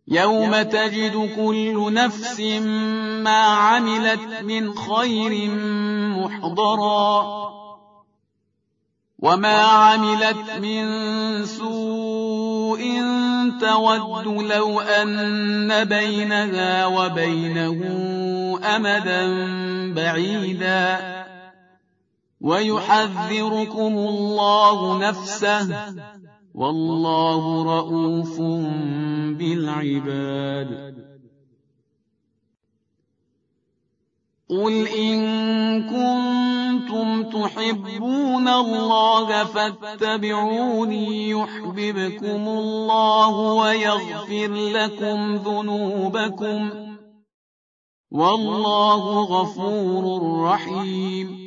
يوم تجد كل نفس ما عملت من خير محضرا وما عملت من سوء تود لو أن بينها وبينه أمدا بعيدا ويحذركم الله نفسه والله رءوف بالعباد. قل إن كنتم تحبون الله فاتبعوني يحببكم الله ويغفر لكم ذنوبكم والله غفور رحيم.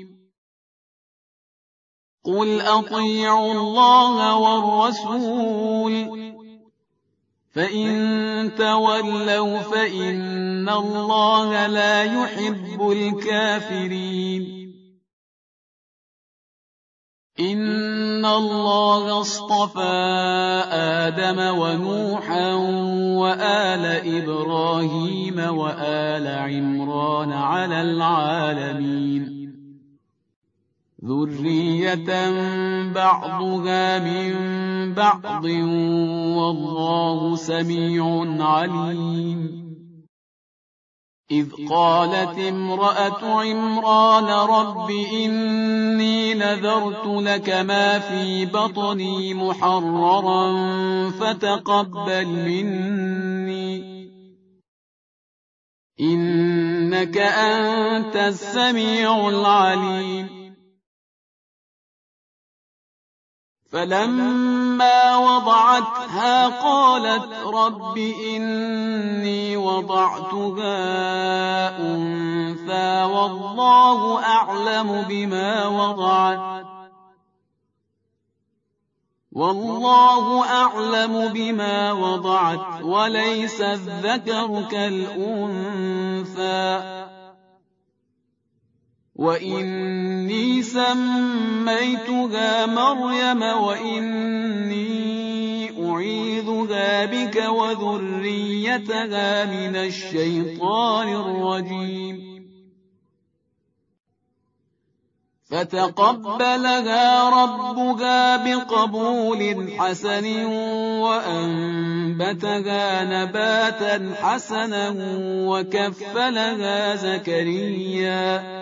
قل أطيعوا الله والرسول فإن تولوا فإن الله لا يحب الكافرين. إن الله اصطفى آدم ونوحا وآل إبراهيم وآل عمران على العالمين ذرية بعضها من بعض والله سميع عليم. إذ قالت امرأة عمران رب إني نذرت لك ما في بطني محررا فتقبل مني إنك أنت السميع العليم. فلما وضعتها قالت رب إني وضعتها أنثى والله أعلم بما وضعت وليس الذكر كالأنثى وإني سميتها مريم وإني أعيذها بك وذريتها من الشيطان الرجيم. فتقبلها ربها بقبول حسن وأنبتها نباتا حسنا وكفلها زكريا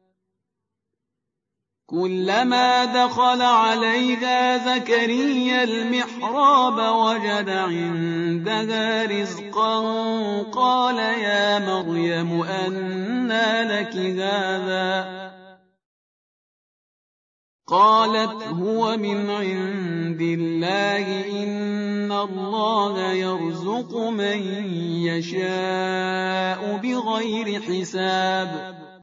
كلما دخل عليها زكريا المحراب وجد عندها رزقا قال يا مريم أنى لك هذا قالت هو من عند الله إن الله يرزق من يشاء بغير حساب.